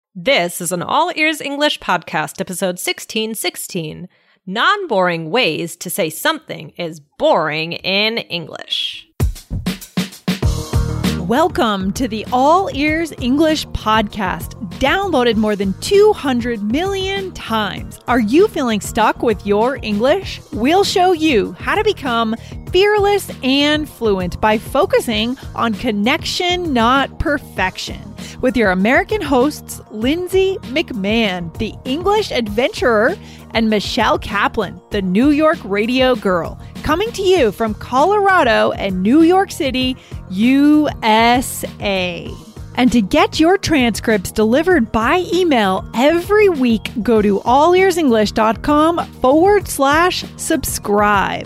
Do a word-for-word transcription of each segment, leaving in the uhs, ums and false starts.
This is an All Ears English podcast, episode sixteen sixteen. Non-boring ways to say something is boring in English. Welcome to the All Ears English podcast, downloaded more than two hundred million times. Are you feeling stuck with your English? We'll show you how to become fearless and fluent by focusing on connection, not perfection. With your American hosts, Lindsay McMahon, the English adventurer, and Michelle Kaplan, the New York radio girl, coming to you from Colorado and New York City, U S A. And to get your transcripts delivered by email every week, go to allearsenglish.com forward slash subscribe.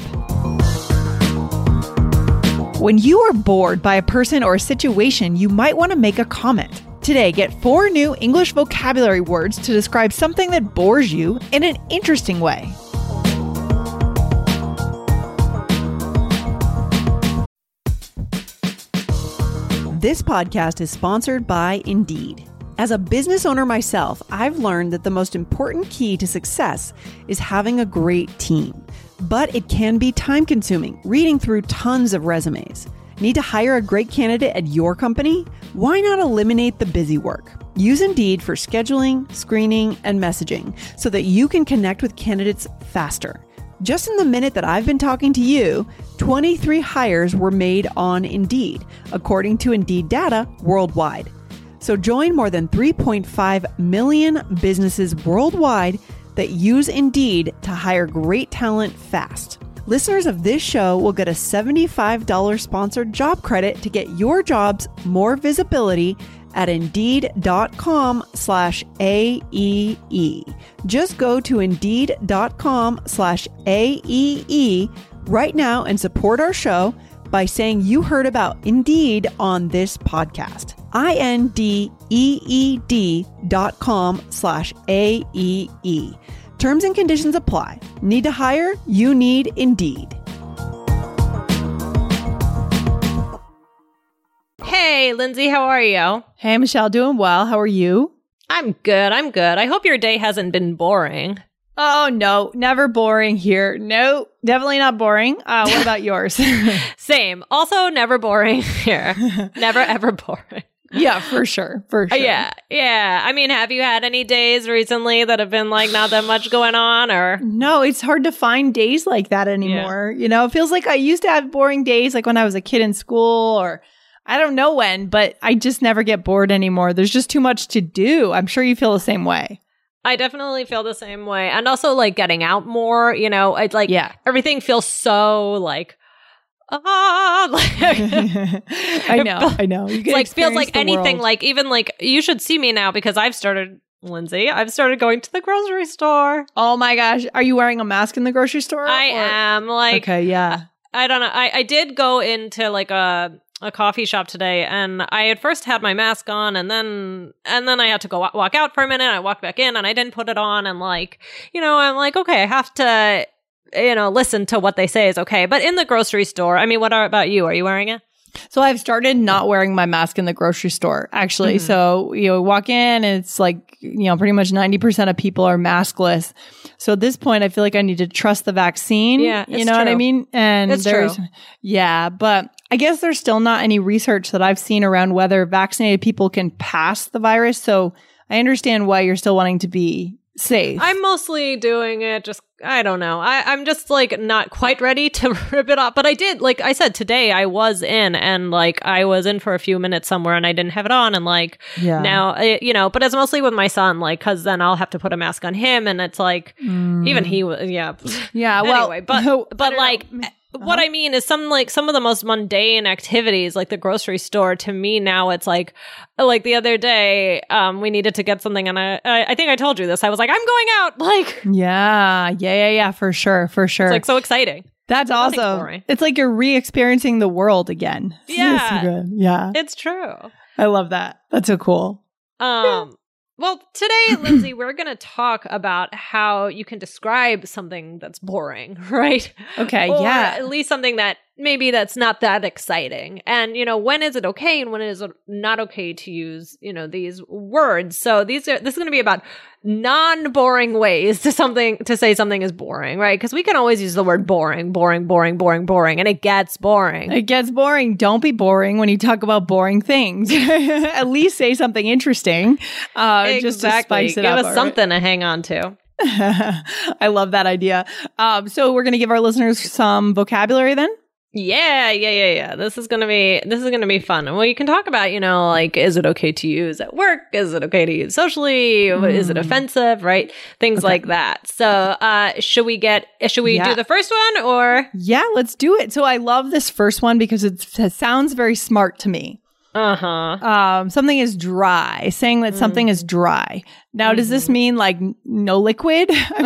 When you are bored by a person or a situation, you might want to make a comment. Today, get four new English vocabulary words to describe something that bores you in an interesting way. This podcast is sponsored by Indeed. As a business owner myself, I've learned that the most important key to success is having a great team. But it can be time-consuming, reading through tons of resumes. Need to hire a great candidate at your company? Why not eliminate the busy work? Use Indeed for scheduling, screening, and messaging so that you can connect with candidates faster. Just in the minute that I've been talking to you, twenty-three hires were made on Indeed, according to Indeed data worldwide. So join more than three point five million businesses worldwide that use Indeed to hire great talent fast. Listeners of this show will get a seventy-five dollars sponsored job credit to get your jobs more visibility at Indeed.com slash AEE. Just go to Indeed.com slash AEE right now and support our show by saying you heard about Indeed on this podcast. I-N-D-E-E-D dot com slash A-E-E. Terms and conditions apply. Need to hire? You need Indeed. Hey, Lindsay, how are you? Hey, Michelle, doing well. How are you? I'm good, I'm good. I hope your day hasn't been boring. Oh, no, never boring here. No, definitely not boring. Uh, what about yours? Same. Also, never boring here. Never, ever boring. Yeah, for sure. For sure. Yeah. Yeah. I mean, have you had any days recently that have been like not that much going on or? No, it's hard to find days like that anymore. Yeah. You know, it feels like I used to have boring days like when I was a kid in school or I don't know when, but I just never get bored anymore. There's just too much to do. I'm sure you feel the same way. I definitely feel the same way. And also like getting out more, you know, it's like yeah. everything feels so like, ah, like, I know, I know. You it's like feels like anything, world. Like even like you should see me now because I've started, Lindsay, I've started going to the grocery store. Oh my gosh. Are you wearing a mask in the grocery store? I or? am like, okay, yeah. I, I don't know. I, I did go into like a, a coffee shop today and I at first had my mask on and then and then I had to go w- walk out for a minute. I walked back in and I didn't put it on and like, you know, I'm like, okay, I have to, you know, listen to what they say is okay. But in the grocery store, I mean, what are, about you? Are you wearing it? So I've started not wearing my mask in the grocery store, actually. Mm-hmm. So, you know, walk in and it's like, you know, pretty much ninety percent of people are maskless. So at this point, I feel like I need to trust the vaccine. Yeah, you know true. What I mean? And it's there's, true. Yeah, but I guess there's still not any research that I've seen around whether vaccinated people can pass the virus. So I understand why you're still wanting to be safe. I'm mostly doing it just, I don't know. I, I'm just like not quite ready to rip it off. But I did, like I said, today I was in and like I was in for a few minutes somewhere and I didn't have it on. And like yeah. now, it, you know, but it's mostly with my son, like, cause then I'll have to put a mask on him. And it's like, mm. even he was, yeah. Yeah. Well, anyway, but, but like, know. What uh-huh. I mean is some like some of the most mundane activities like the grocery store to me now it's like like the other day um we needed to get something and I I think I told you this I was like I'm going out like yeah yeah yeah yeah for sure for sure it's like so exciting. That's awesome. It's like you're re-experiencing the world again. Yeah. It's good. Yeah. It's true. I love that. That's so cool. Um Well, today, Lindsay, we're going to talk about how you can describe something that's boring, right? Okay, or yeah. at least something that maybe that's not that exciting. And, you know, when is it okay and when is it not okay to use, you know, these words? So these are, this is going to be about non-boring ways to something, to say something is boring, right? Because we can always use the word boring, boring, boring, boring, boring, and it gets boring. It gets boring. Don't be boring when you talk about boring things. At least say something interesting. Uh, exactly. Just to spice it Give up. us Right? something to hang on to. I love that idea. Um, so we're going to give our listeners some vocabulary then? Yeah, yeah, yeah, yeah. This is gonna be this is gonna be fun. Well, you can talk about, you know, like, is it okay to use at work? Is it okay to use socially? Mm. Is it offensive? Right? Things okay. like that. So, uh, should we get? Should we yeah. do the first one or? Yeah, let's do it. So I love this first one because it's, it sounds very smart to me. Uh-huh. Um, something is dry. Saying that mm. something is dry. Now, mm-hmm. does this mean like no liquid? I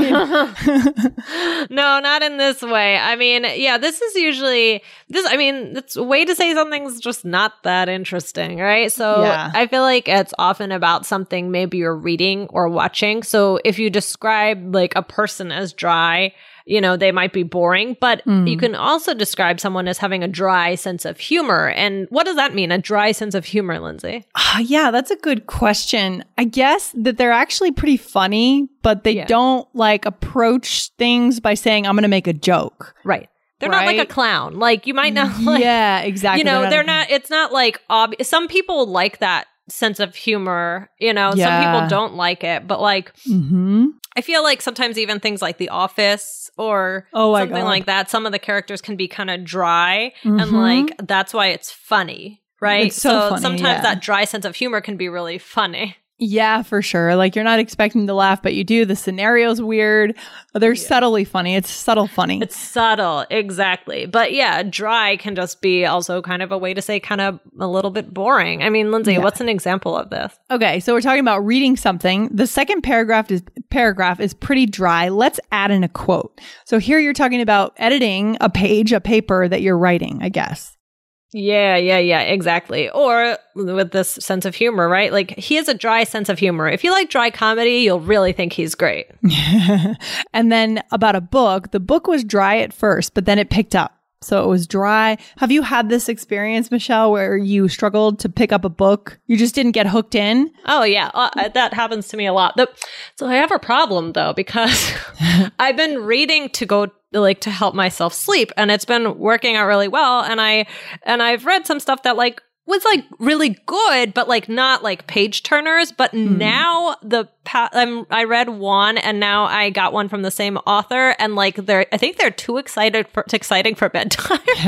mean, no, not in this way. I mean, yeah, this is usually this. I mean, it's a way to say something's just not that interesting, right? So yeah. I feel like it's often about something maybe you're reading or watching. So if you describe like a person as dry, you know, they might be boring, but mm. you can also describe someone as having a dry sense of humor. And what does that mean? A dry sense of humor, Lindsay? Uh, yeah, that's a good question. I guess that they're actually pretty funny, but they yeah. don't like approach things by saying, I'm going to make a joke. Right. They're right? not like a clown. Like you might not like, yeah, exactly. You know, they're, they're not, not, it's not like obvious. Some people like that sense of humor, you know, yeah. some people don't like it, but like, mm-hmm. I feel like sometimes even things like The Office or oh something God. like that, some of the characters can be kind of dry mm-hmm. and like that's why it's funny, right? It's so so funny, sometimes yeah. that dry sense of humor can be really funny. Yeah, for sure. Like you're not expecting to laugh, but you do. The scenario's weird. They're yeah. subtly funny. It's subtle funny. It's subtle, exactly. But yeah, dry can just be also kind of a way to say kind of a little bit boring. I mean, Lindsay, yeah. what's an example of this? Okay, so we're talking about reading something. The second paragraph is paragraph is pretty dry. Let's add in a quote. So here you're talking about editing a page, a paper that you're writing, I guess. Yeah, yeah, yeah, exactly. Or with this sense of humor, right? Like he has a dry sense of humor. If you like dry comedy, you'll really think he's great. And then about a book, the book was dry at first, but then it picked up. So it was dry. Have you had this experience, Michelle, where you struggled to pick up a book? You just didn't get hooked in? Oh, yeah. Uh, that happens to me a lot. The, so I have a problem, though, because I've been reading to go like to help myself sleep, and it's been working out really well. And I and I've read some stuff that like was like really good, but like not like page turners. But mm. now the pa- um, I read one, and now I got one from the same author, and like they're I think they're too excited for too exciting for bedtime. So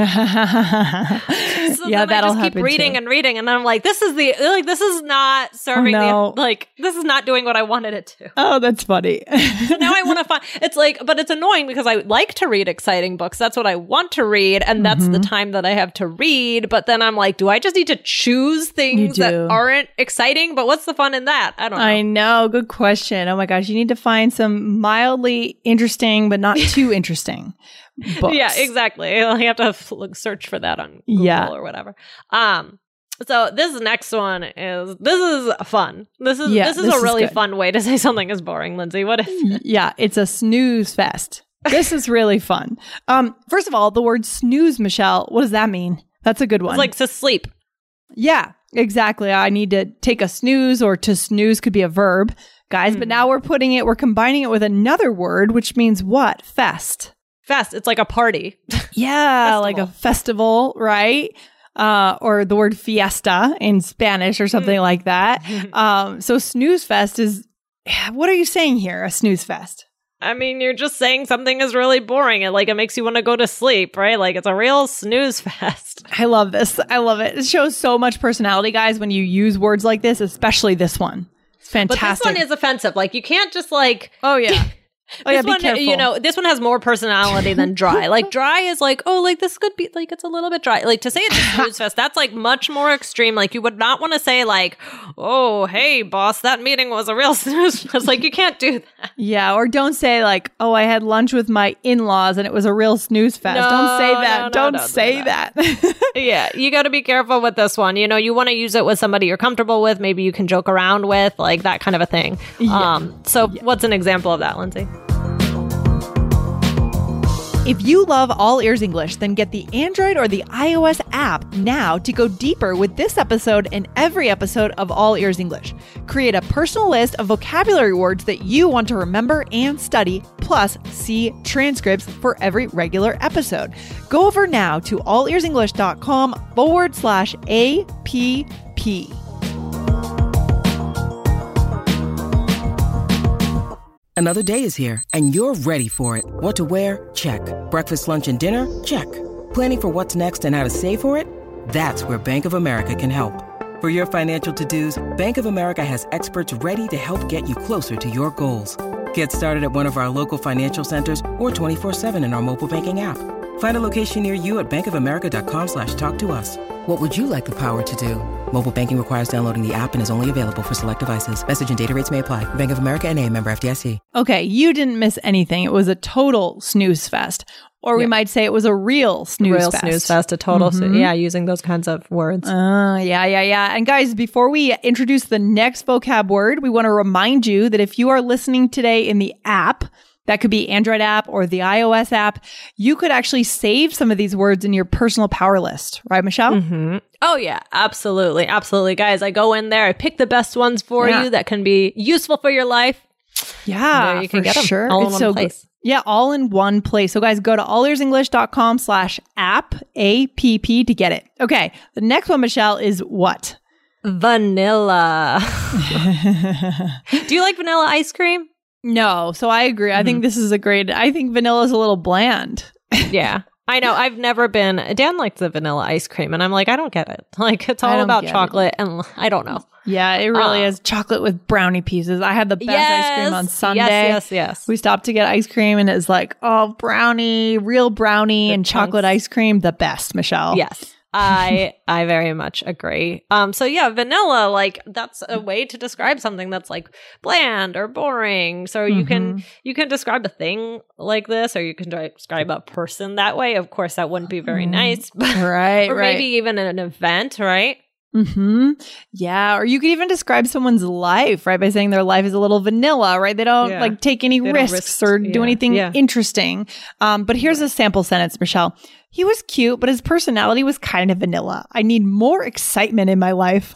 yeah, then that'll I just keep happen reading too. and reading, and I'm like, this is the like this is not serving oh, no. the like this is not doing what I wanted it to. Oh, that's funny. So now I want to find it's like, but it's annoying because I like to read exciting books. That's what I want to read, and that's mm-hmm. the time that I have to read. But then I'm like, do I just need to choose things that aren't exciting? But what's the fun in that? I don't know. I know. Good question. Oh my gosh. You need to find some mildly interesting, but not too interesting books. Yeah, exactly. You have to look, search for that on Google yeah. or whatever. Um, so this next one is, this is fun. This is, yeah, this is this a really is fun way to say something is boring, Lindsay. What is it? Yeah, it's a snooze fest. This is really fun. Um, first of all, the word snooze, Michelle, what does that mean? That's a good one. It's like to sleep. Yeah, exactly. I need to take a snooze, or to snooze could be a verb, guys. Mm. But now we're putting it, we're combining it with another word, which means what? Fest. Fest. It's like a party. Yeah, like a festival, right? Uh, or the word fiesta in Spanish or something mm. like that. Um, so snooze fest is, what are you saying here? A snooze fest? I mean, you're just saying something is really boring. It like it makes you want to go to sleep, right? Like it's a real snooze fest. I love this. I love it. It shows so much personality, guys, when you use words like this, especially this one. It's fantastic. But this one is offensive. Like you can't just like oh yeah. Oh, yeah, this be one, careful. you know, this one has more personality than dry. Like dry is like, oh, like this could be like it's a little bit dry. Like to say it's a snooze fest, that's like much more extreme. Like you would not want to say like, oh, hey, boss, that meeting was a real snooze fest. Like you can't do that. Yeah, or don't say like, oh, I had lunch with my in-laws and it was a real snooze fest. No, don't say that. no, no, don't don't say do that. Yeah, you got to be careful with this one. You know, you want to use it with somebody you're comfortable with. Maybe you can joke around with, like that kind of a thing. Yeah. Um, so Yeah. what's an example of that, Lindsay? If you love All Ears English, then get the Android or the iOS app now to go deeper with this episode and every episode of All Ears English. Create a personal list of vocabulary words that you want to remember and study, plus see transcripts for every regular episode. Go over now to allearsenglish.com forward slash APP. Another day is here, and you're ready for it. What to wear? Check. Breakfast, lunch, and dinner? Check. Planning for what's next and how to save for it? That's where Bank of America can help. For your financial to-dos, Bank of America has experts ready to help get you closer to your goals. Get started at one of our local financial centers or twenty-four seven in our mobile banking app. Find a location near you at bankofamerica.com slash talk to us. What would you like the power to do? Mobile banking requires downloading the app and is only available for select devices. Message and data rates may apply. Bank of America N A, member F D I C. Okay, you didn't miss anything. It was a total snooze fest. Or we Yeah. might say it was a real snooze Real fest. snooze fest, a total. Mhm. Yeah, using those kinds of words. Uh, yeah, yeah, yeah. And guys, before we introduce the next vocab word, we want to remind you that if you are listening today in the app, that could be Android app or the iOS app, you could actually save some of these words in your personal power list. Right, Michelle? Mm-hmm. Oh, yeah, absolutely. Absolutely. Guys, I go in there, I pick the best ones for Yeah. you that can be useful for your life. Yeah, There you can for get 'em, sure. all in It's one so place. good. Yeah, all in one place. So guys, go to allearsenglish.com slash app, A P P to get it. Okay, the next one, Michelle, is what? Vanilla. Do you like vanilla ice cream? No, so I agree. I think this is a great, I think vanilla is a little bland. Yeah. I know. I've never been. Dan likes the vanilla ice cream, and I'm like, I don't get it. Like, it's I all don't about get it. chocolate, and I don't know. Yeah, it really Uh, is chocolate with brownie pieces. I had the best ice cream on Yes, Sunday. Yes, yes, yes. We stopped to get ice cream and it's like, oh, brownie, real brownie The and chunks. chocolate ice cream, the best, Michelle. Yes. I I very much agree. Um so yeah, vanilla, like that's a way to describe something that's like bland or boring. So you can you can describe a thing like this, or you can describe a person that way. Of course, that wouldn't be very nice, but Right, or right. maybe even an event, right? Mm-hmm. Yeah. Or you could even describe someone's life, right? By saying their life is a little vanilla, right? They don't Yeah. like take any They don't risks risk- or do yeah, anything yeah. interesting. Um, but here's a sample sentence, Michelle. He was cute, but his personality was kind of vanilla. I need more excitement in my life.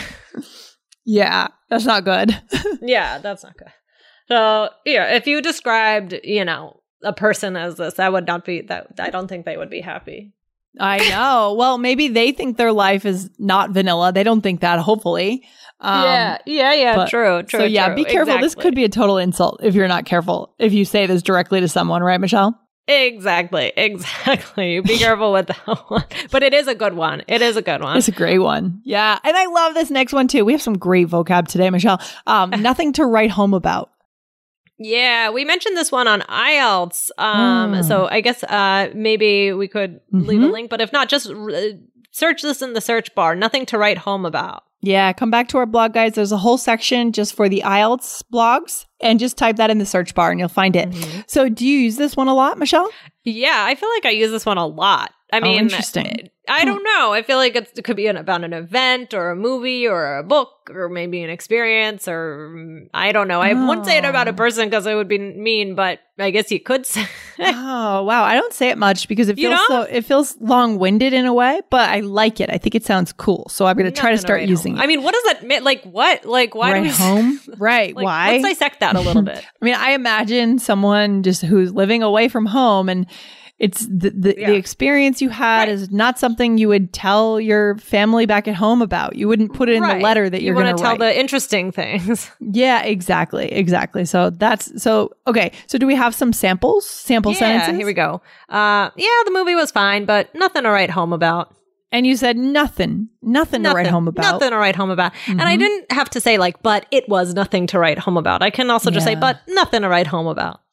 Yeah, that's not good. Yeah, that's not good. So yeah, if you described, you know, a person as this, that would not be that. I don't think they would be happy. I know. Well, maybe they think their life is not vanilla. They don't think that, hopefully. Um, yeah, yeah, yeah. but- True, true. So yeah, true. be careful. This Exactly. could be a total insult if you're not careful. If you say this directly to someone, right, Michelle? Exactly, exactly. Be careful with that one. But it is a good one. It is a good one. It's a great one. Yeah. And I love this next one too. We have some great vocab today, Michelle. Um, nothing to write home about. Yeah, we mentioned this one on I E L T S. Um, Mm. So I guess uh, maybe we could leave a Mhm. link, but if not, just uh, search this in the search bar. Nothing to write home about. Yeah. Come back to our blog, guys. There's a whole section just for the I E L T S blogs and just type that in the search bar and you'll find it. Mhm. So do you use this one a lot, Michelle? Yeah, I feel like I use this one a lot. I Oh, mean, interesting. I don't know. I feel like it's, it could be an, about an event or a movie or a book or maybe an experience or mm, I don't know. I wouldn't say it about a Oh. person because it would be mean, but I guess you could say. Oh, wow. I don't say it much because it You feels so, don't? it feels long-winded in a way, but I like it. I think it sounds cool. So I'm going to try to Nothing start write using home. it. I mean, what does that mean? Like, what? Like, why right do we home? Right. Like, Why? Let's dissect that a little bit. I mean, I imagine someone just who's living away from home and it's the, the, Yeah. the experience you had Right. is not something you would tell your family back at home about. You wouldn't put it in Right. the letter that you you're want going to to tell write. the interesting things. Yeah, exactly. Exactly. So that's so okay. So do we have some samples? Sample yeah, sentences? here we go. Uh, yeah, the movie was fine, but nothing to write home about. And you said nothing. Nothing, to write home about. Nothing to write home about. And I Mhm. didn't have to say like, but it was nothing to write home about. I can also just say, Yeah. but nothing to write home about.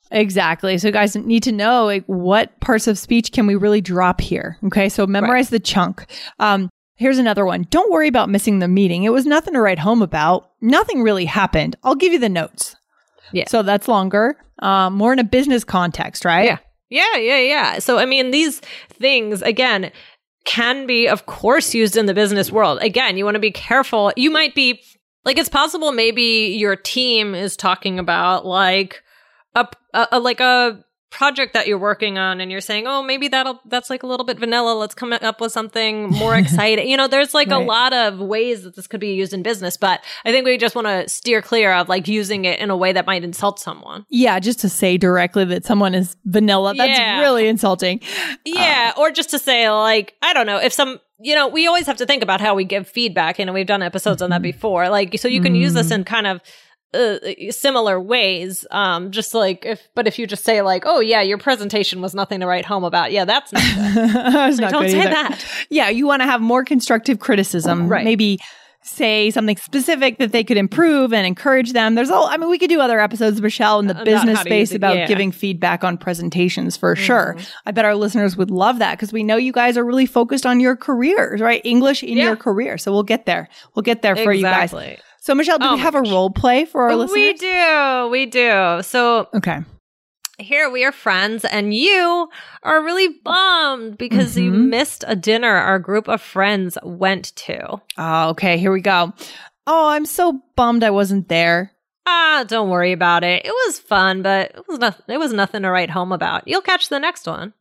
Exactly. So guys need to know like what parts of speech can we really drop here? Okay. So memorize right. the chunk. Um, here's another one. Don't worry about missing the meeting. It was nothing to write home about. Nothing really happened. I'll give you the notes. Yeah. So that's longer, um, more in a business context, right? Yeah. Yeah. Yeah. Yeah. So, I mean, these things, again, can be, of course, used in the business world. Again, you want to be careful. You might be like, it's possible maybe your team is talking about like a, a, a like a project that you're working on and you're saying, oh, maybe that'll that's like a little bit vanilla. Let's come up with something more exciting. You know, there's like right. a lot of ways that this could be used in business, but I think we just want to steer clear of like using it in a way that might insult someone. Yeah, just to say directly that someone is vanilla. That's yeah. really insulting. Yeah, um, or just to say like, I don't know, if some you know, we always have to think about how we give feedback. You know, we've done episodes mm-hmm. on that before. Like, so you can mm-hmm. use this in kind of Uh, similar ways, um, just like if, but if you just say like, oh yeah, your presentation was nothing to write home about. Yeah, that's not good. that's not don't good say either. That. Yeah, you want to have more constructive criticism. Right. Maybe say something specific that they could improve and encourage them. There's all, I mean, we could do other episodes, Michelle, in the uh, business space about yeah. giving feedback on presentations for mm-hmm. sure. I bet our listeners would love that because we know you guys are really focused on your careers, right? English in yeah. your career. So we'll get there. We'll get there for exactly. you guys. So, Michelle, do oh we have a role play for our listeners? We do. We do. So, okay. Here we are friends, and you are really bummed because mm-hmm. you missed a dinner our group of friends went to. Oh, okay. Here we go. Oh, I'm so bummed I wasn't there. Ah, don't worry about it. It was fun, but it was nothing. It was nothing to write home about. You'll catch the next one.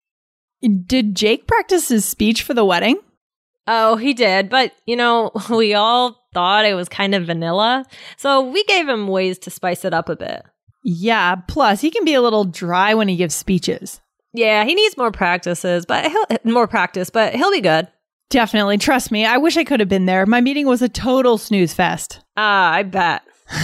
Did Jake practice his speech for the wedding? Oh, he did. But, you know, we all thought it was kind of vanilla. So we gave him ways to spice it up a bit. Yeah. Plus, he can be a little dry when he gives speeches. Yeah, he needs more practices, but he'll more practice, but he'll be good. Definitely. Trust me. I wish I could have been there. My meeting was a total snooze fest. Ah, I bet.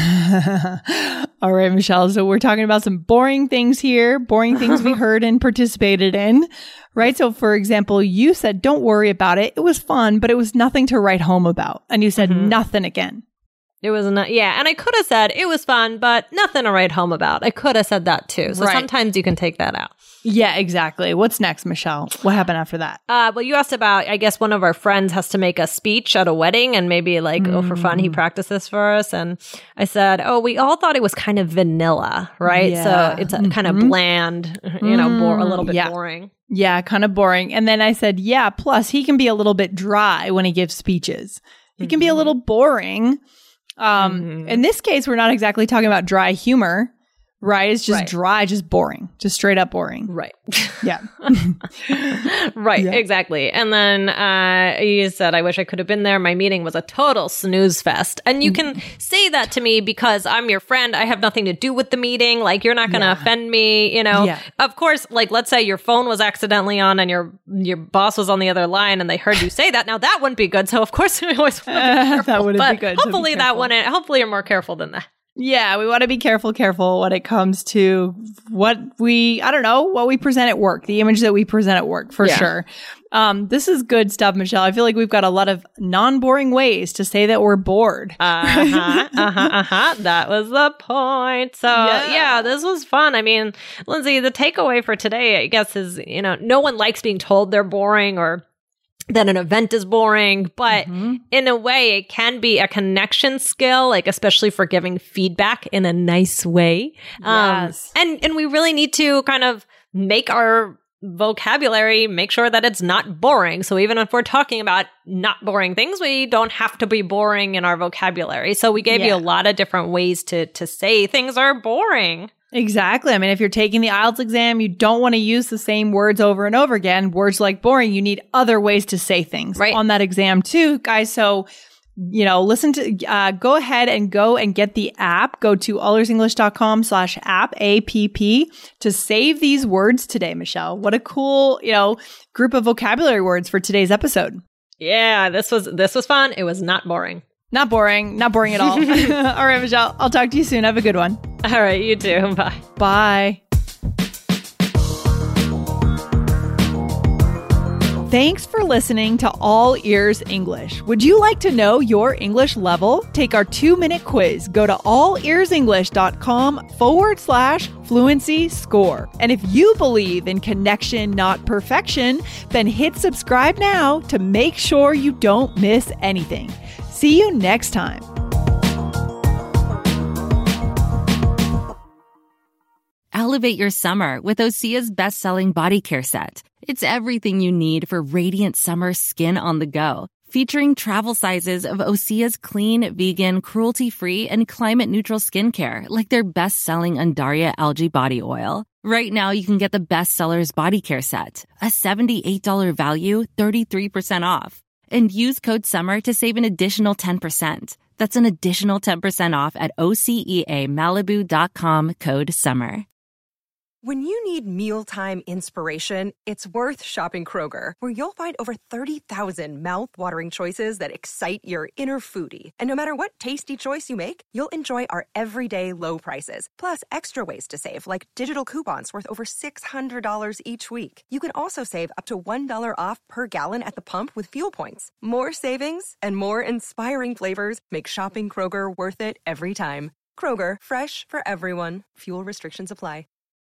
All right, Michelle. So we're talking about some boring things here, boring things we heard and participated in, right? So for example, you said, don't worry about it. It was fun, but it was nothing to write home about. And you said mm-hmm. nothing again. It was not, yeah. And I could have said it was fun, but nothing to write home about. I could have said that too. So right. sometimes you can take that out. Yeah, exactly. What's next, Michelle? What happened after that? Uh, well, you asked about, I guess one of our friends has to make a speech at a wedding and maybe like, mm. oh, for fun, he practiced this for us. And I said, oh, we all thought it was kind of vanilla, right? Yeah. So it's a, mm-hmm. kind of bland, you know, bo- a little bit yeah. boring. Yeah, kind of boring. And then I said, yeah, plus he can be a little bit dry when he gives speeches. He mm-hmm. can be a little boring. Um, mm-hmm. In this case, we're not exactly talking about dry humor. Right. It's just right. dry, just boring, just straight up boring. Right. Yeah. right. Yeah. Exactly. And then uh, you said, I wish I could have been there. My meeting was a total snooze fest. And you can say that to me because I'm your friend. I have nothing to do with the meeting. Like, you're not going to yeah. offend me. You know, yeah. of course, like, let's say your phone was accidentally on and your your boss was on the other line and they heard you say that. Now, that wouldn't be good. So, of course, we always want to be careful. Uh, that wouldn't but be good. Hopefully, so that wouldn't. Hopefully, you're more careful than that. Yeah, we want to be careful, careful when it comes to what we, I don't know, what we present at work, the image that we present at work, for yeah. sure. Um, this is good stuff, Michelle. I feel like we've got a lot of non-boring ways to say that we're bored. Uh-huh, uh-huh, uh-huh. That was the point. So, yeah. yeah, this was fun. I mean, Lindsay, the takeaway for today, I guess, is, you know, no one likes being told they're boring or that an event is boring, but mm-hmm. in a way it can be a connection skill, like especially for giving feedback in a nice way. Yes. Um, and, and we really need to kind of make our vocabulary, make sure that it's not boring. So even if we're talking about not boring things, we don't have to be boring in our vocabulary. So we gave yeah. you a lot of different ways to, to say things are boring. Exactly. I mean, if you're taking the I E L T S exam, you don't want to use the same words over and over again. Words like boring, you need other ways to say things right. on that exam too, guys. So, you know, listen to, uh, go ahead and go and get the app. Go to allearsenglish.com slash app, A P P, to save these words today, Michelle. What a cool, you know, group of vocabulary words for today's episode. Yeah, this was, this was fun. It was not boring. Not boring. Not boring at all. All right, Michelle. I'll talk to you soon. Have a good one. All right. You too. Bye. Bye. Thanks for listening to All Ears English. Would you like to know your English level? Take our two-minute quiz. Go to allearsenglish.com forward slash fluency score. And if you believe in connection, not perfection, then hit subscribe now to make sure you don't miss anything. See you next time. Elevate your summer with Osea's best-selling body care set. It's everything you need for radiant summer skin on the go. Featuring travel sizes of Osea's clean, vegan, cruelty-free, and climate-neutral skincare, like their best-selling Undaria Algae Body Oil. Right now, you can get the bestsellers body care set, a seventy-eight dollars value, thirty-three percent off. And use code SUMMER to save an additional ten percent. That's an additional ten percent off at O S E A Malibu dot com, code SUMMER. When you need mealtime inspiration, it's worth shopping Kroger, where you'll find over thirty thousand mouth-watering choices that excite your inner foodie. And no matter what tasty choice you make, you'll enjoy our everyday low prices, plus extra ways to save, like digital coupons worth over six hundred dollars each week. You can also save up to one dollar off per gallon at the pump with fuel points. More savings and more inspiring flavors make shopping Kroger worth it every time. Kroger, fresh for everyone. Fuel restrictions apply.